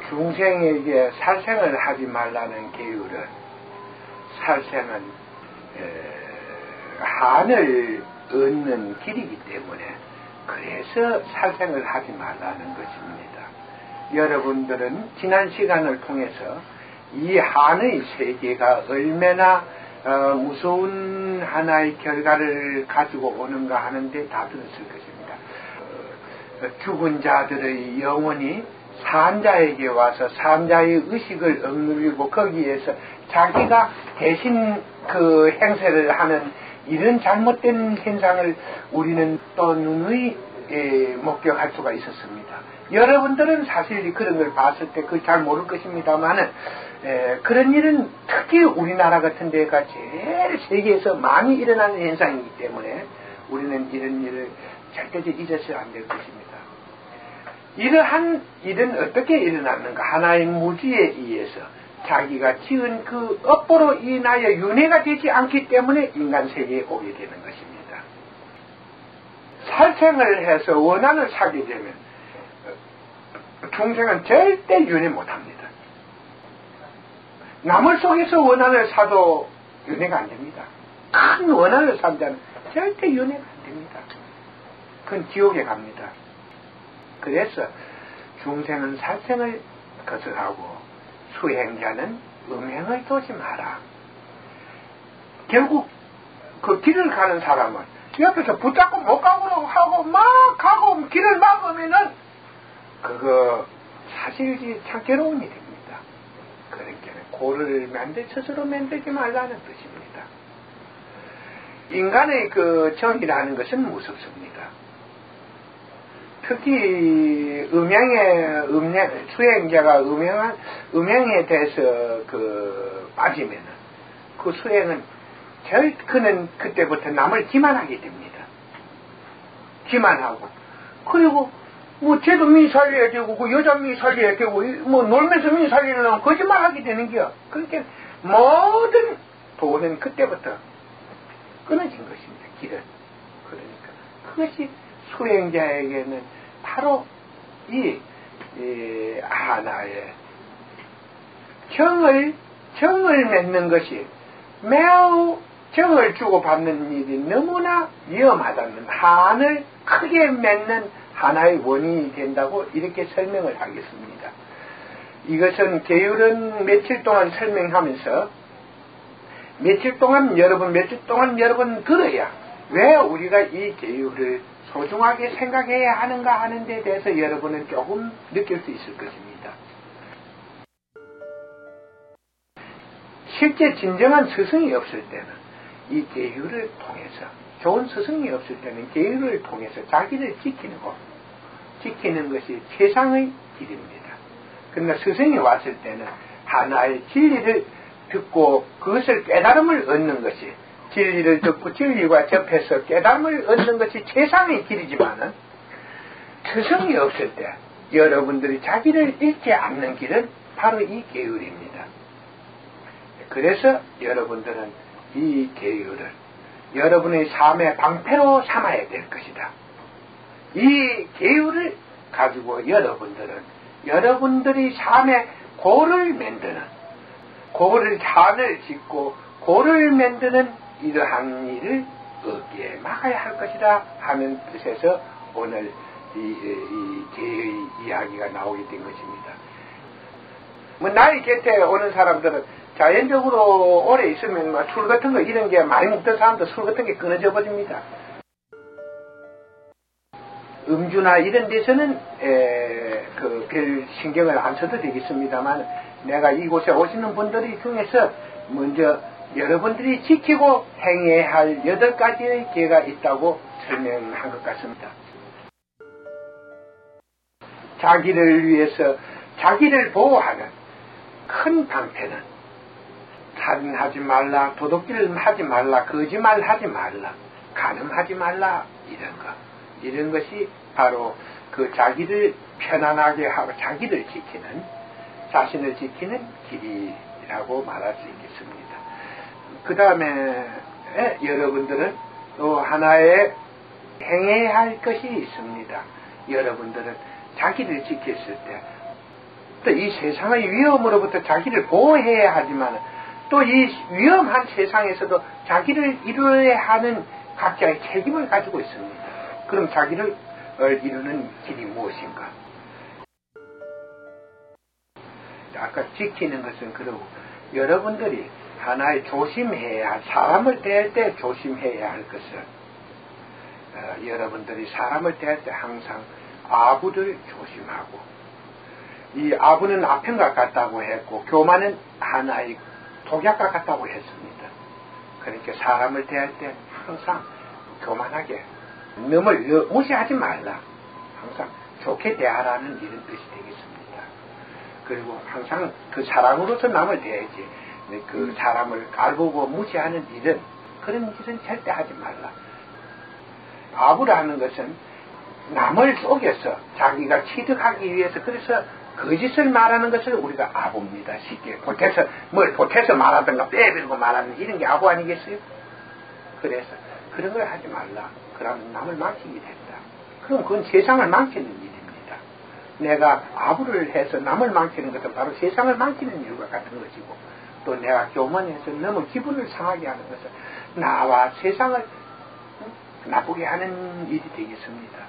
중생에게 살생을 하지 말라는 계율은 살생은 한을 얻는 길이기 때문에 그래서 살생을 하지 말라는 것입니다. 여러분들은 지난 시간을 통해서 이 한의 세계가 얼마나 무서운 하나의 결과를 가지고 오는가 하는데 다 들었을 것입니다. 죽은 자들의 영혼이 산자에게 와서 산자의 의식을 억누르고 거기에서 자기가 대신 그 행세를 하는 이런 잘못된 현상을 우리는 또 눈의 목격할 수가 있었습니다. 여러분들은 사실 그런 걸 봤을 때 그걸 잘 모를 것입니다만은 그런 일은 특히 우리나라 같은 데가 제일 세계에서 많이 일어나는 현상이기 때문에 우리는 이런 일을 절대적으로 잊어서는 안 될 것입니다. 이러한 일은 어떻게 일어났는가? 하나의 무지에 의해서 자기가 지은 그 업보로 인하여 윤회가 되지 않기 때문에 인간 세계에 오게 되는 것입니다. 살생을 해서 원한을 사게 되면 중생은 절대 윤회 못합니다. 나물 속에서 원한을 사도 윤회가 안 됩니다. 큰 원한을 산 자는 절대 윤회가 안 됩니다. 그건 지옥에 갑니다. 그래서 중생은 살생을 거절하고 수행자는 음행을 도지 마라. 결국 그 길을 가는 사람은 옆에서 붙잡고 못 가고 하고 막 가고 길을 막으면은 그거 사실이 참 괴로운 일입니다. 그러니까 고를 스스로 만들지 말라는 뜻입니다. 인간의 그 정이라는 것은 무섭습니다. 특히 수행자가 음행에 대해서 빠지면은 그 수행은 그는 그때부터 남을 기만하게 됩니다. 기만하고 그리고 쟤도 미 살려야 되고 그 여자 미 살려야 되고 놀면서 미 살리려면 거짓말하게 되는 거야. 그러니까 모든 도는 그때부터 끊어진 것입니다. 길은. 그러니까 그것이 수행자에게는 바로 이 하나의 정을 맺는 것이 매우 정을 주고받는 일이 너무나 위험하다는 한을 크게 맺는 하나의 원인이 된다고 이렇게 설명을 하겠습니다. 이것은 계율은 며칠 동안 설명하면서 며칠 동안 여러분 들어야 왜 우리가 이 계율을 소중하게 생각해야 하는가 하는 데 대해서 여러분은 조금 느낄 수 있을 것입니다. 실제 진정한 스승이 없을 때는 이 계율을 통해서 좋은 스승이 없을 때는 계율을 통해서 자기를 지키는 것이 최상의 길입니다. 그러나 스승이 왔을 때는 하나의 진리를 듣고 그것을 깨달음을 얻는 것이 진리를 듣고 진리와 접해서 깨달음을 얻는 것이 최상의 길이지만은 스승이 없을 때 여러분들이 자기를 잃지 않는 길은 바로 이 계율입니다. 그래서 여러분들은 이 계율을 여러분의 삶의 방패로 삼아야 될 것이다. 이 계율을 가지고 여러분들이 삶의 고를 만드는 한을 짓고 고를 만드는 이러한 일을 어디에 막아야 할 것이다 하는 뜻에서 오늘 이 계의 이야기가 나오게 된 것입니다. 나의 곁에 오는 사람들은 자연적으로 오래 있으면 술 같은 거 이런 게 많이 먹던 사람도 술 같은 게 끊어져 버립니다. 음주나 이런 데서는 별 신경을 안 써도 되겠습니다만 내가 이곳에 오시는 분들이 중에서 먼저 여러분들이 지키고 행해야 할 8가지의 계가 있다고 설명한 것 같습니다. 자기를 위해서 자기를 보호하는 큰 방패는 살인하지 말라, 도둑질 하지 말라, 거짓말하지 말라, 간음하지 말라 이런 것이 바로 그 자기를 편안하게 하고 자신을 지키는 길이라고 말할 수 있겠습니다. 그 다음에 여러분들은 또 하나의 행해야 할 것이 있습니다. 여러분들은 자기를 지켰을 때 또 이 세상의 위험으로부터 자기를 보호해야 하지만 또 이 위험한 세상에서도 자기를 이루어야 하는 각자의 책임을 가지고 있습니다. 그럼 자기를 이루는 길이 무엇인가? 아까 지키는 것은 그러고 여러분들이 하나의 조심해야 할, 사람을 대할 때 조심해야 할 것은 여러분들이 사람을 대할 때 항상 아부를 조심하고, 이 아부는 아편과 같다고 했고 교만은 하나의 독약과 같다고 했습니다. 그러니까 사람을 대할 때 항상 교만하게 남을 무시하지 말라, 항상 좋게 대하라는 이런 뜻이 되겠습니다. 그리고 항상 그 사랑으로서 남을 대해야지 그 사람을 깔보고 무시하는 일은, 그런 일은 절대 하지 말라. 아부라는 것은 남을 속여서 자기가 취득하기 위해서, 그래서 거짓을 말하는 것을 우리가 아부입니다. 쉽게 보태서 말하든가 빼밀고 말하는 이런 게 아부 아니겠어요? 그래서 그런 걸 하지 말라. 그러면 남을 망치게 된다. 그럼 그건 세상을 망치는 일입니다. 내가 아부를 해서 남을 망치는 것은 바로 세상을 망치는 일과 같은 것이고, 또 내가 교만해서 너무 기분을 상하게 하는 것은 나와 세상을 나쁘게 하는 일이 되겠습니다.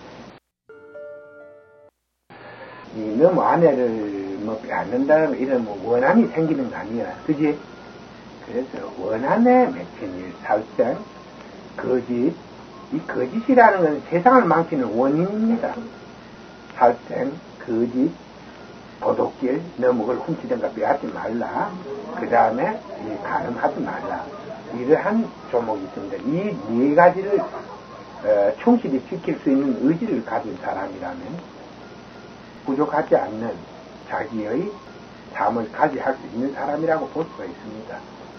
너무 아내를 빼앗는다는 이런 원한이 생기는 거 아니야, 그지? 그래서 원한에 맺힌 일, 살생, 거짓, 이 거짓이라는 건 세상을 망치는 원인입니다. 살생, 거짓, 도둑질, 너무걸 훔치든가 빼앗지 말라. 그 다음에 가늠하지 말라. 이러한 조목이 있습니다. 이 네 가지를 충실히 지킬 수 있는 의지를 가진 사람이라면 부족하지 않는 자기의 삶을 가지할 수 있는 사람이라고 볼 수가 있습니다.